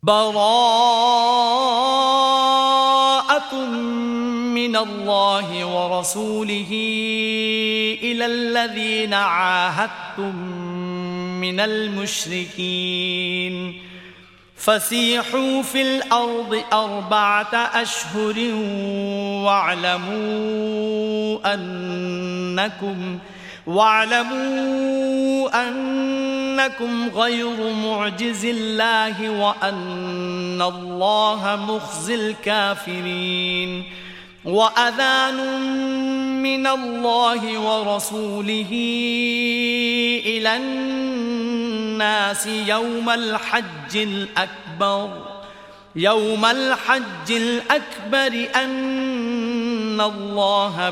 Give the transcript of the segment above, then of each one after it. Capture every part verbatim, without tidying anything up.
براءة من الله ورسوله إلى الذين عاهدتم من المشركين فسيحوا في الأرض أربعة أشهر واعلموا أنكم واعلموا أنكم غير معجز الله وأن الله مخزي الكافرين وأذان من الله ورسوله إلى الناس يوم الحج الأكبر يوم الحج الأكبر أن الله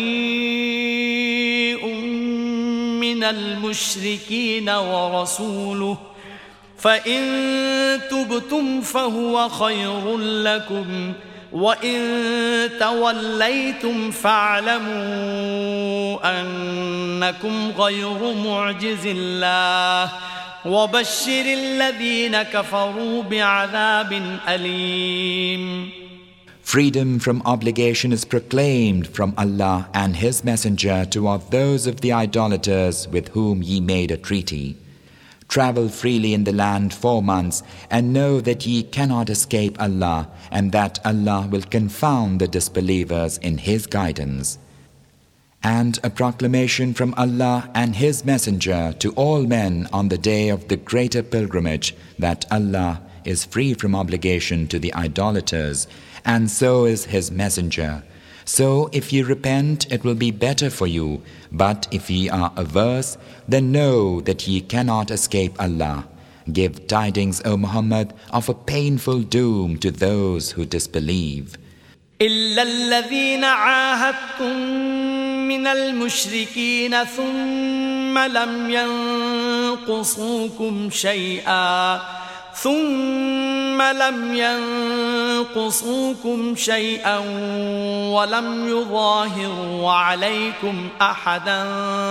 بريء من المشركين ورسوله فإن تبتم فهو خير لكم وإن توليتم فاعلموا أنكم غير معجز الله وبشر الذين كفروا بعذاب أليم. Freedom from obligation is proclaimed from Allah and His Messenger toward those of the idolaters with whom ye made a treaty. Travel freely in the land four months and know that ye cannot escape Allah and that Allah will confound the disbelievers in His guidance. And a proclamation from Allah and His Messenger to all men on the day of the greater pilgrimage that Allah is free from obligation to the idolaters, and so is His Messenger. So if ye repent, it will be better for you, but if ye are averse, then know that ye cannot escape Allah. Give tidings, O Muhammad, of a painful doom to those who disbelieve. إلا الذين عاهدتم من المشركين ثم لم ينقصوكم شيئا ثم لم ينقصوكم شيئا ولم يظاهروا عليكم أحدا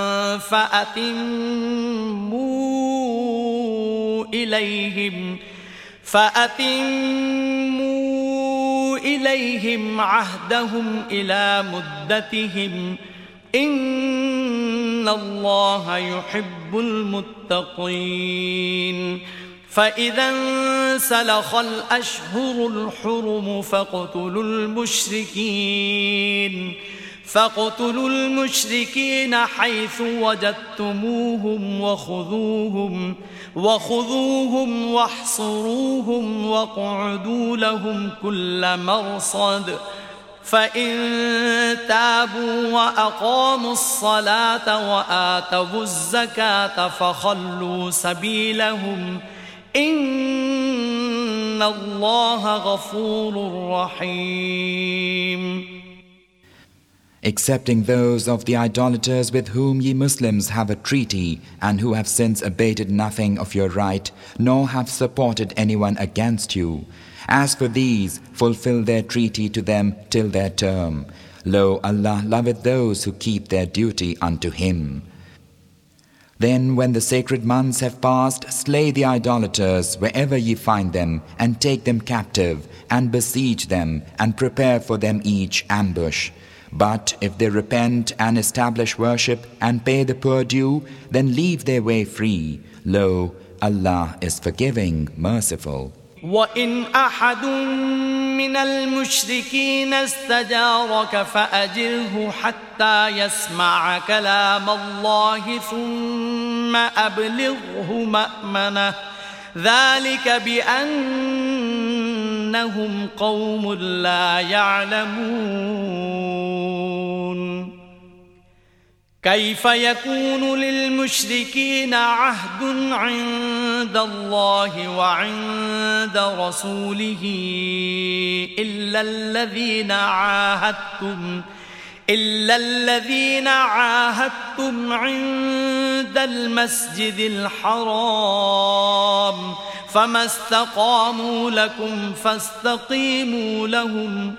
فأتموا إليهم فأتموا إليهم عهدهم إلى مدتهم إن الله يحب المتقين. فإذا انسلخ الأشهر الحرم فاقتلوا المشركين فاقتلوا المشركين حيث وجدتموهم وخذوهم وخذوهم واحصروهم واقعدوا لهم كل مرصد فإن تابوا وأقاموا الصلاة وآتوا الزكاة فخلوا سبيلهم إن الله غفور رحيم. Excepting those of the idolaters with whom ye Muslims have a treaty and who have since abated nothing of your right nor have supported anyone against you. As for these, fulfill their treaty to them till their term. Lo, Allah loveth those who keep their duty unto Him. Then when the sacred months have passed, slay the idolaters wherever ye find them, and take them captive, and besiege them, and prepare for them each ambush. But if they repent and establish worship, and pay the poor due, then leave their way free. Lo, Allah is forgiving, merciful. وَإِنْ أَحَدٌ مِّنَ الْمُشْرِكِينَ اسْتَجَارَكَ فَأَجِرْهُ حَتَّى يَسْمَعَ كَلَامَ اللَّهِ ثُمَّ أَبْلِغْهُ مَأْمَنَهُ ذَلِكَ بِأَنَّهُمْ قَوْمٌ لَّا يَعْلَمُونَ. كيف يكون للمشركين عهد عند الله وعند رسوله إلا الذين عاهدتم إلا الذين عاهدتم عند المسجد الحرام فما استقاموا لكم فاستقيموا لهم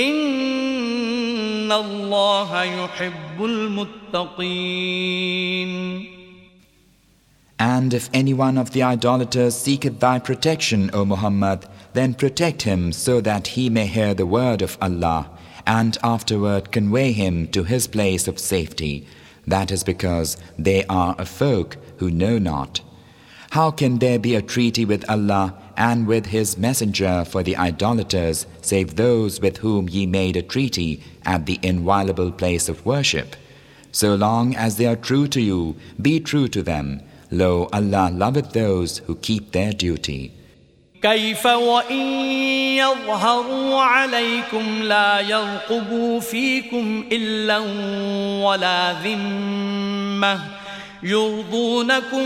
إن الله يحب المتقين. And if any one of the idolaters seeketh thy protection, O Muhammad, then protect him so that he may hear the word of Allah and afterward convey him to his place of safety. That is because they are a folk who know not. How can there be a treaty with Allah and with His Messenger for the idolaters, save those with whom ye made a treaty at the inviolable place of worship? So long as they are true to you, be true to them. Lo, Allah loveth those who keep their duty. كيف وإن يظهروا عليكم لا يرقبوا فيكم إلا ولا ذمة يرضونكم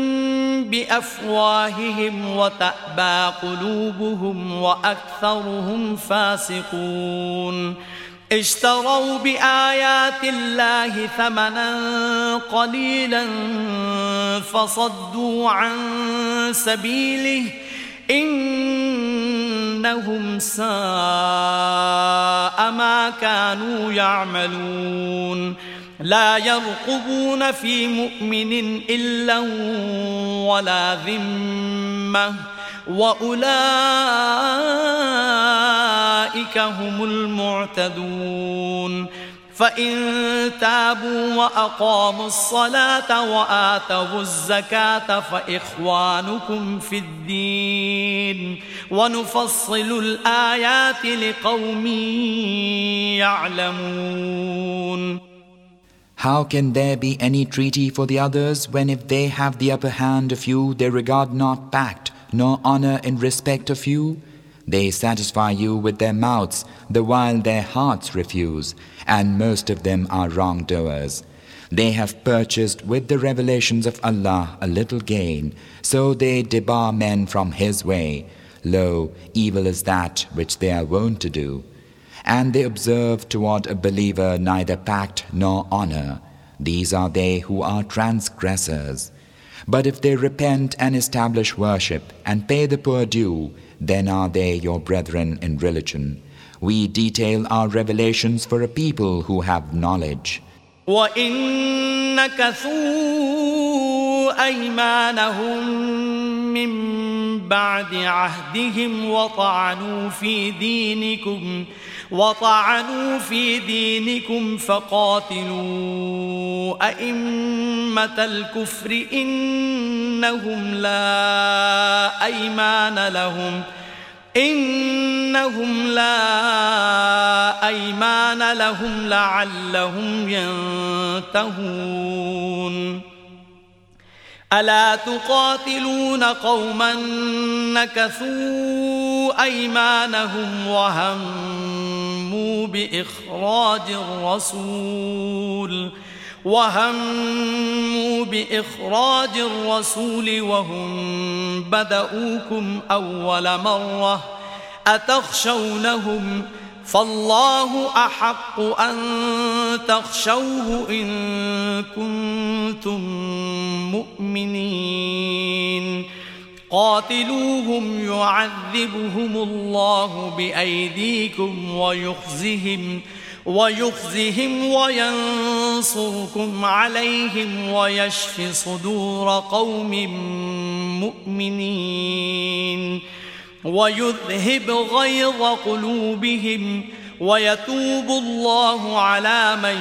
بأفواههم وتأبى قلوبهم وأكثرهم فاسقون اشتروا بآيات الله ثمنا قليلا فصدوا عن سبيله إنهم ساء ما كانوا يعملون لا يرقبون في مؤمن إلا ولا ذمة وأولئك هم المعتدون فإن تابوا وأقاموا الصلاة وآتوا الزكاة فإخوانكم في الدين ونفصل الآيات لقوم يعلمون. How can there be any treaty for the others when if they have the upper hand of you, they regard not pact nor honor in respect of you? They satisfy you with their mouths, the while their hearts refuse, and most of them are wrongdoers. They have purchased with the revelations of Allah a little gain, so they debar men from His way. Lo, evil is that which they are wont to do. And they observe toward a believer neither pact nor honor. These are they who are transgressors. But if they repent and establish worship and pay the poor due, then are they your brethren in religion. We detail our revelations for a people who have knowledge. وَإِن نَكَثُوا أَيْمَانَهُم مِّن بَعْدِ عَهْدِهِمْ وَطَعَنُوا فِي دِينِكُمْ وَطَعَنُوا فِي دِينِكُمْ فَقَاتِلُوا أَئِمَّةَ الْكُفْرِ إِنَّهُمْ لَا أَيْمَانَ لَهُمْ إنهم لا أيمان لهم لعلهم ينتهون ألا تقاتلون قوما نكثوا أيمانهم وهموا بإخراج الرسول وهموا بإخراج الرسول وهم بدؤوكم أول مرة أتخشونهم فالله أحق أن تخشوه إن كنتم مؤمنين قاتلوهم يعذبهم الله بأيديكم ويخزهم ويخزهم وينصركم عليهم ويشف صدور قوم مؤمنين ويذهب غيظ قلوبهم ويتوب الله على من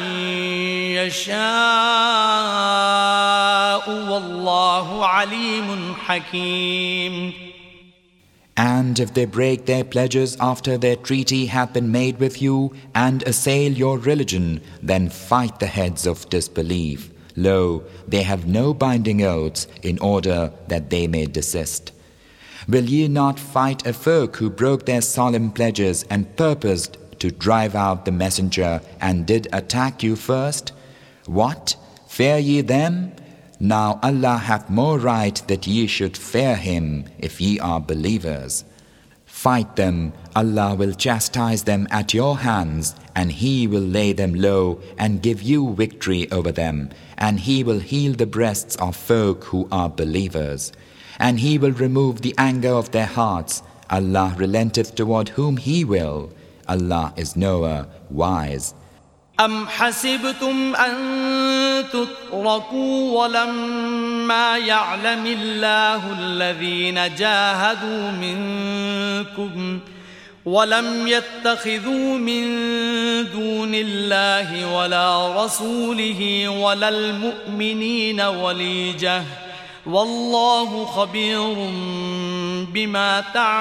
يشاء والله عليم حكيم. And if they break their pledges after their treaty hath been made with you and assail your religion, then fight the heads of disbelief. Lo, they have no binding oaths in order that they may desist. Will ye not fight a folk who broke their solemn pledges and purposed to drive out the messenger and did attack you first? What? Fear ye them? Now Allah hath more right that ye should fear Him if ye are believers. Fight them, Allah will chastise them at your hands, and He will lay them low and give you victory over them, and He will heal the breasts of folk who are believers, and He will remove the anger of their hearts. Allah relenteth toward whom He will. Allah is knower, wise. أم حسبتم أن تتركوا ولما يعلم الله الذين جاهدوا منكم ولم يتخذوا من دون الله ولا رسوله ولا المؤمنين وليجة والله خبير بما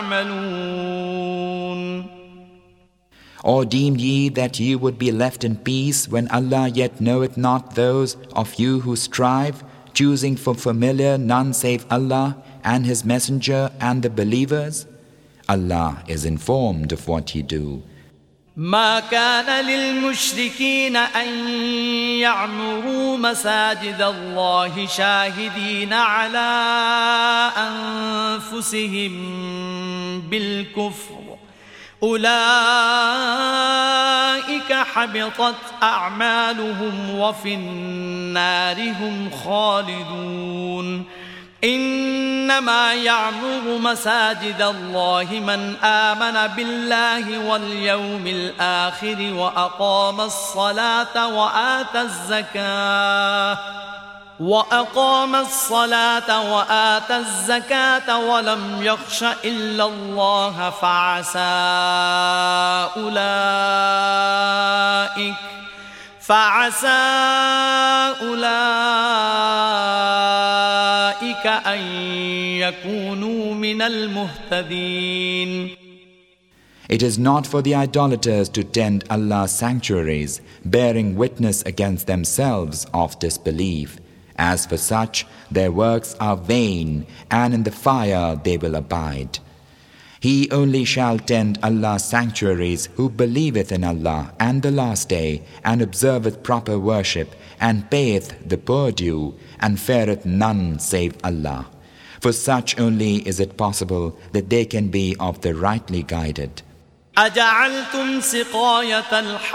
تعملون. Or deem ye that ye would be left in peace when Allah yet knoweth not those of you who strive, choosing for familiar none save Allah and His Messenger and the believers? Allah is informed of what ye do. ما كان للمشركين أن يعمروا مساجد الله شاهدين على أنفسهم بالكفر أولئك حبطت أعمالهم وفي النار هم خالدون. إنما يعمر مساجد الله من آمن بالله واليوم الآخر وأقام الصلاة وآتى الزكاة وأقام الصلاة وآتى الزكاة ولم يخش إلا الله فعسى أولئك فعسى أولئك أن يكونوا من المهتدين. It is not for the idolaters to tend Allah's sanctuaries, bearing witness against themselves of disbelief. As for such, their works are vain, and in the fire they will abide. He only shall tend Allah's sanctuaries who believeth in Allah and the last day, and observeth proper worship, and payeth the poor due, and feareth none save Allah. For such only is it possible that they can be of the rightly guided. أجعلتم سقاية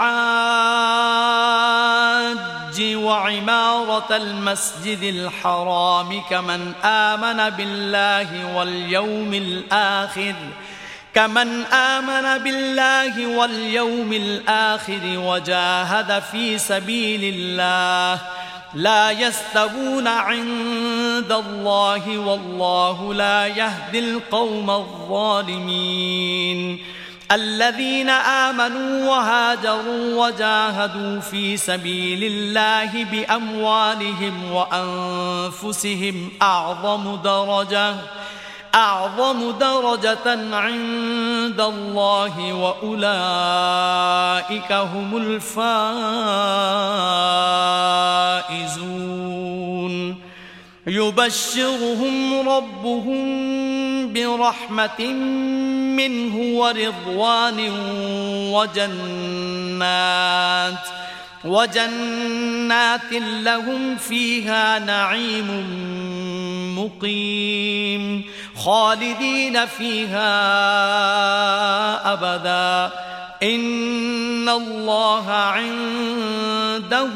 الحاج وعمارة المسجد الحرام كمن آمن بالله واليوم الآخر كمن آمن بالله واليوم الآخر وجاهد في سبيل الله لا يستوون عند الله والله لا يهدي القوم الظالمين. الذين آمنوا وهاجروا وجاهدوا في سبيل الله بأموالهم وأنفسهم أعظم درجة أعظم درجة عند الله وأولئك هم الفائزون. يبشرهم ربهم برحمة منه ورضوان وجنات وجنات لهم فيها نعيم مقيم خالدين فيها أبدا إن الله عنده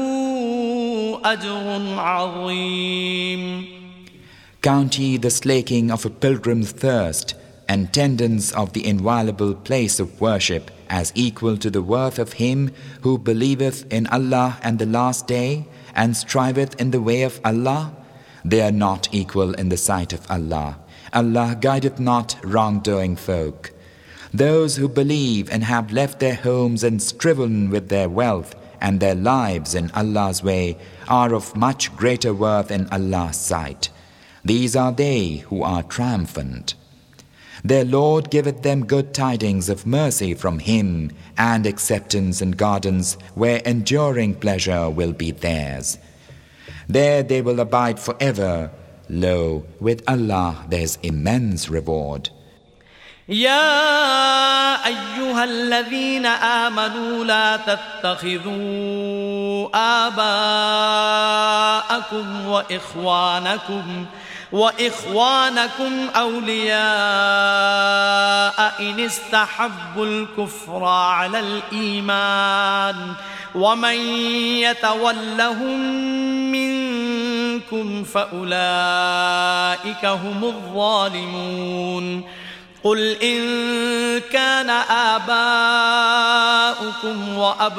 أجر عظيم. Count ye the slaking of a pilgrim's thirst and tendance of the inviolable place of worship as equal to the worth of him who believeth in Allah and the last day and striveth in the way of Allah? They are not equal in the sight of Allah. Allah guideth not wrongdoing folk. Those who believe and have left their homes and striven with their wealth and their lives in Allah's way are of much greater worth in Allah's sight. These are they who are triumphant. Their Lord giveth them good tidings of mercy from Him and acceptance in gardens where enduring pleasure will be theirs. There they will abide forever. Lo, with Allah there's immense reward. يا أيها الذين آمنوا لا تتخذوا آباءكم وإخوانكم وإخوانكم أولياء إن استحبوا الكفر على الإيمان ومن يتولهم منكم فأولئك هم الظالمون. قل إن كان آباؤكم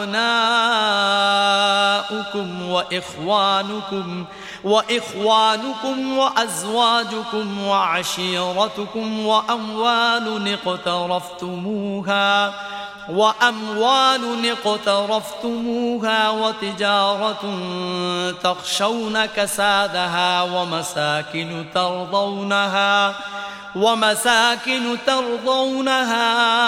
وأبناؤكم وإخوانكم وإخوانكم وأزواجكم وعشيرتكم وأموال اقترفتموها وأموال اقترفتموها وتجارة تخشون كسادها ومساكن ترضونها ومساكن ترضونها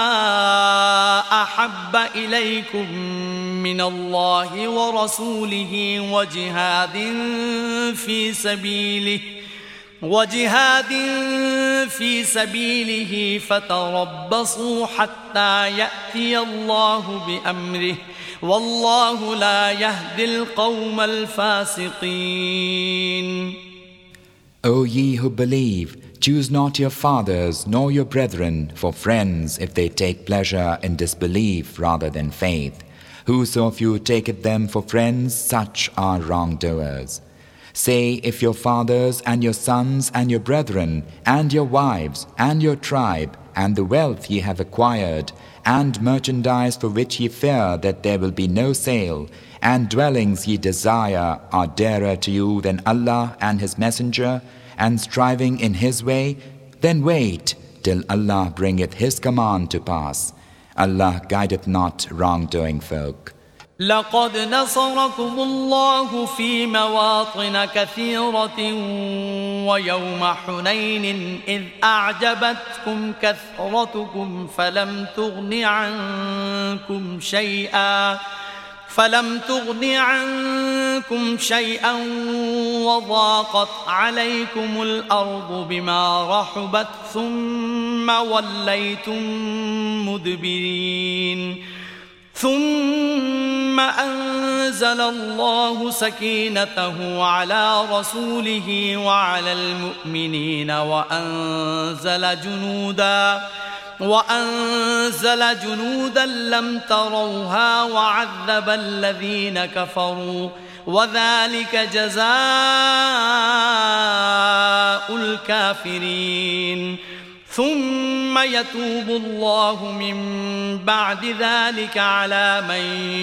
أحب إليكم من الله ورسوله وجهاد في سبيله وجهاد في سبيله فتربصوا حتى يأتي الله بأمره والله لا يهدي القوم الفاسقين. O ye who believe, choose not your fathers nor your brethren for friends if they take pleasure in disbelief rather than faith. Whoso of you taketh them for friends, such are wrongdoers. Say, if your fathers and your sons and your brethren and your wives and your tribe and the wealth ye have acquired and merchandise for which ye fear that there will be no sale and dwellings ye desire are dearer to you than Allah and His Messenger and striving in His way, then wait till Allah bringeth His command to pass. Allah guideth not wrongdoing folk. لقد نصركم الله في مواطن كثيرة ويوم حنين إذ أعجبتكم كثرتكم فلم تغن عنكم شيئا فلم تغن عنكم شيئا وضاقت عليكم الأرض بما رحبت ثم وليتم مدبرين ثم أنزل الله سكينته على رسوله وعلى المؤمنين وأنزل جنودا وأنزل جنودا لم تروها وعذب الذين كفروا وذلك جزاء الكافرين ثم يتوب الله من بعد ذلك على من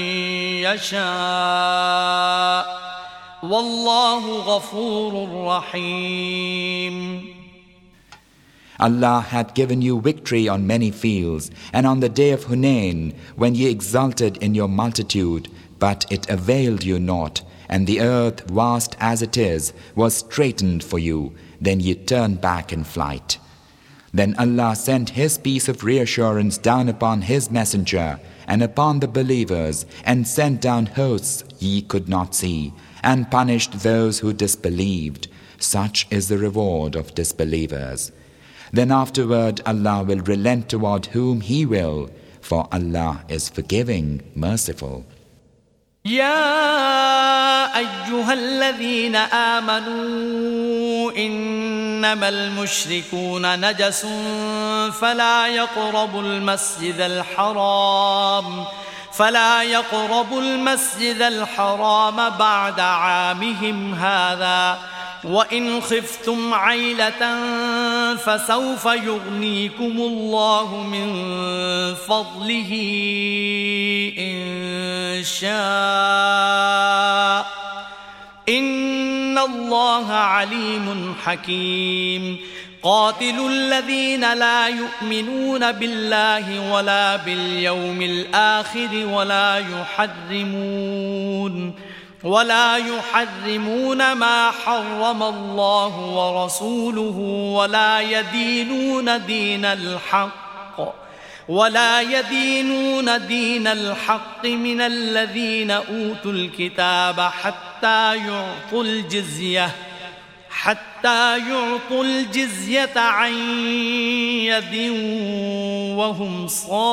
يشاء والله غفور رحيم. Allah hath given you victory on many fields, and on the day of Hunain, when ye exulted in your multitude, but it availed you not, and the earth, vast as it is, was straitened for you, then ye turned back in flight. Then Allah sent His peace of reassurance down upon His messenger and upon the believers, and sent down hosts ye could not see, and punished those who disbelieved. Such is the reward of disbelievers. Then afterward Allah will relent toward whom He will, for Allah is forgiving, merciful. يا أيها الذين آمنوا إنما المشركون نجس فلا يقربوا المسجد الحرام فلا يقربوا المسجد الحرام بعد عامهم هذا وإن خفتم عيلة فسوف يغنيكم الله من فضله إن شاء إن الله عليم حكيم. قاتلوا الذين لا يؤمنون بالله ولا باليوم الآخر ولا يحرمون ولا يحرمون ما حرم الله ورسوله ولا يدينون دين الحق ولا يدينون دين الحق من الذين أوتوا الكتاب حتى يعطوا الجزية حتى يعطوا الجزية عن يد وهم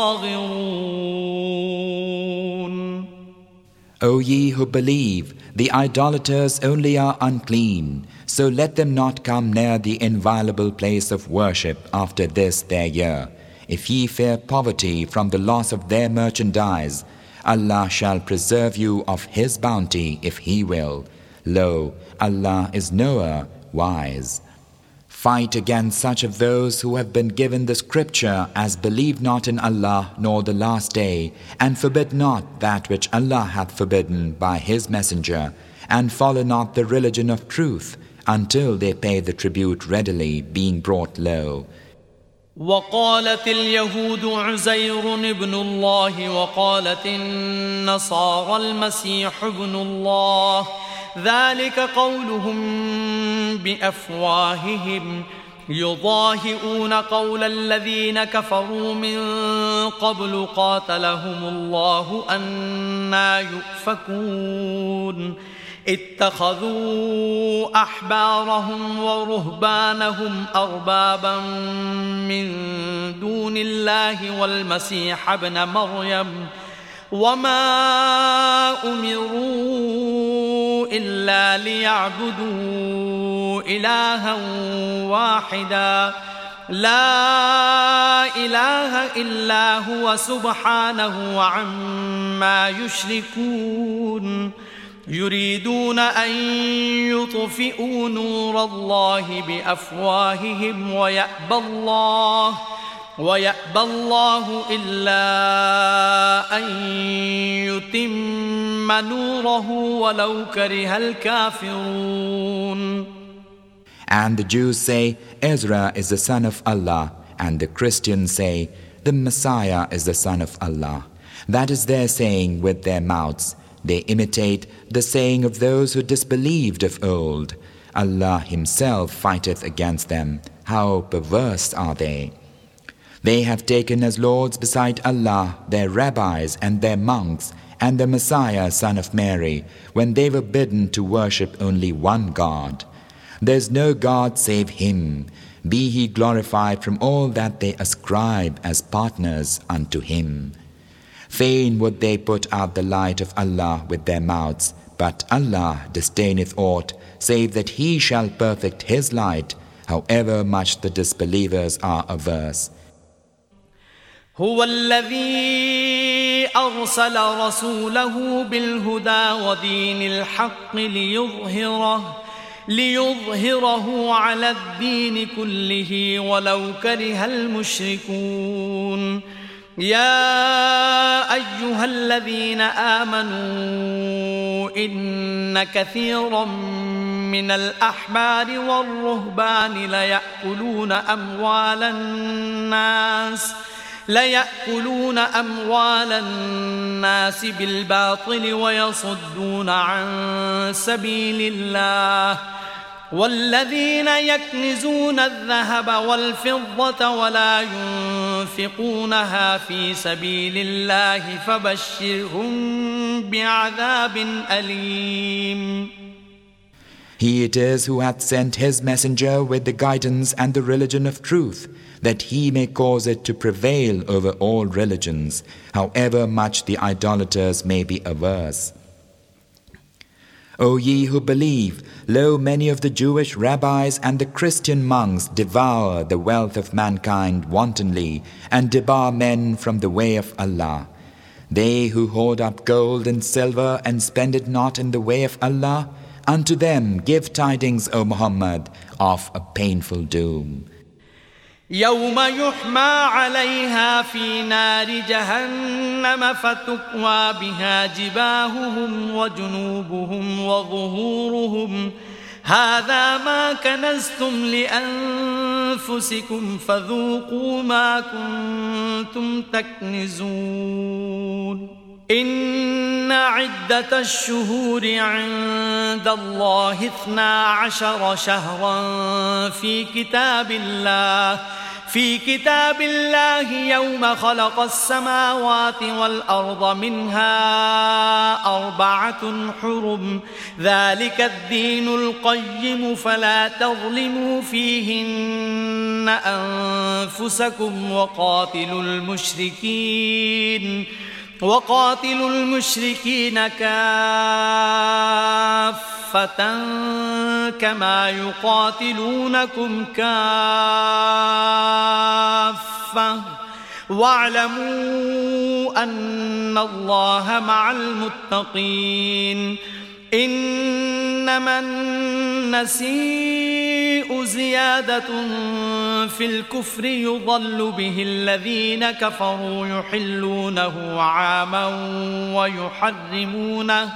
صاغرون. O ye who believe, the idolaters only are unclean, so let them not come near the inviolable place of worship after this their year. If ye fear poverty from the loss of their merchandise, Allah shall preserve you of His bounty if He will. Lo, Allah is knower, wise. Fight against such of those who have been given the scripture as believe not in Allah nor the last day, and forbid not that which Allah hath forbidden by His messenger, and follow not the religion of truth until they pay the tribute readily, being brought low. وقالت اليهود عزير ابن الله وقالت النصارى المسيح ابن الله ذلك قولهم بأفواههم يضاهئون قول الذين كفروا من قبل قاتلهم الله أنى يؤفكون اتخذوا أحبارهم ورهبانهم أربابا من دون الله والمسيح ابن مريم وما أمروا إلا ليعبدوا إلها واحدا لا إله إلا هو سبحانه عما يشركون يريدون أن يطفئوا نور الله بأفواههم ويأبى الله ويأبى الله إلا أن يتم نوره ولو كره الكافرون. And the Jews say, Ezra is the son of Allah, and the Christians say, the Messiah is the son of Allah. That is their saying with their mouths. They imitate the saying of those who disbelieved of old. Allah Himself fighteth against them. How perverse are they! They have taken as lords beside Allah their rabbis and their monks and the Messiah, son of Mary, when they were bidden to worship only one God. There is no God save Him. Be He glorified from all that they ascribe as partners unto Him. Fain would they put out the light of Allah with their mouths, but Allah disdaineth aught, save that He shall perfect His light, however much the disbelievers are averse. هو الذي أرسل رسوله بالهدى ودين الحق ليظهره ليظهره على الدين كله ولو كره المشركون. يا أيها الذين آمنوا إن كثيرا من الأحبار والرهبان ليأكلون أموال الناس ليأكلون أموال الناس بالباطل ويصدون عن سبيل الله والذين يكنزون الذهب والفضة ولا ينفقونها في سبيل الله فبشرهم بعذاب أليم. He it is who hath sent His messenger with the guidance and the religion of truth, that He may cause it to prevail over all religions, however much the idolaters may be averse. O ye who believe, lo, many of the Jewish rabbis and the Christian monks devour the wealth of mankind wantonly and debar men from the way of Allah. They who hoard up gold and silver and spend it not in the way of Allah, unto them give tidings, O Muhammad, of a painful doom. يوم يحمى عليها في نار جهنم فتكوى بها جباههم وجنوبهم وظهورهم هذا ما كنزتم لأنفسكم فذوقوا ما كنتم تكنزون. إن عدة الشهور عند الله اثنا عشر شهرا في كتاب الله في كتاب الله يوم خلق السماوات والأرض منها أربعة حرم ذلك الدين القيم فلا تظلموا فيهن أنفسكم وقاتلوا المشركين وقاتلوا المشركين كافة كما يقاتلونكم كافة واعلموا أن الله مع المتقين. إنما النسيء زيادة في الكفر يضل به الذين كفروا يحلونه عاما ويحرمونه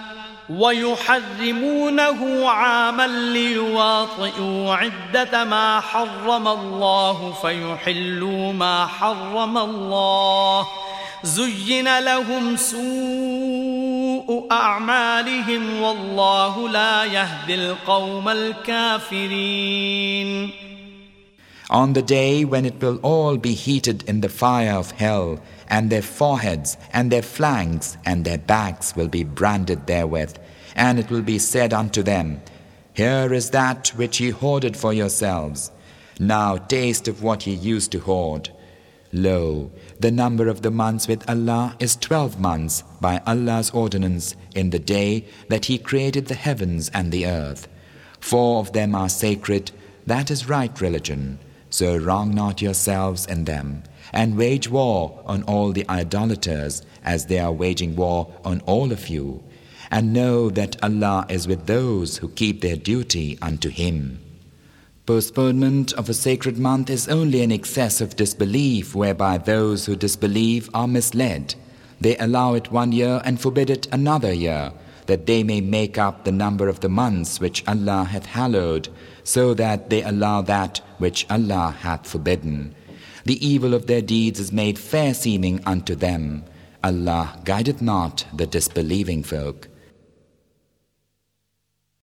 ويحرمونه عاما ليواطئوا عدة ما حرم الله فيحلوا ما حرم الله زين لهم سوء أعمالهم والله لا يهدي القوم الكافرين. On the day when it will all be heated in the fire of hell, and their foreheads and their flanks and their backs will be branded therewith, and it will be said unto them, Here is that which ye hoarded for yourselves. Now taste of what ye used to hoard. Lo, the number of the months with Allah is twelve months by Allah's ordinance in the day that He created the heavens and the earth. Four of them are sacred, that is right religion. So wrong not yourselves in them, and wage war on all the idolaters as they are waging war on all of you. And know that Allah is with those who keep their duty unto Him. Postponement of a sacred month is only an excess of disbelief whereby those who disbelieve are misled. They allow it one year and forbid it another year, that they may make up the number of the months which Allah hath hallowed, so that they allow that which Allah hath forbidden. The evil of their deeds is made fair seeming unto them. Allah guideth not the disbelieving folk.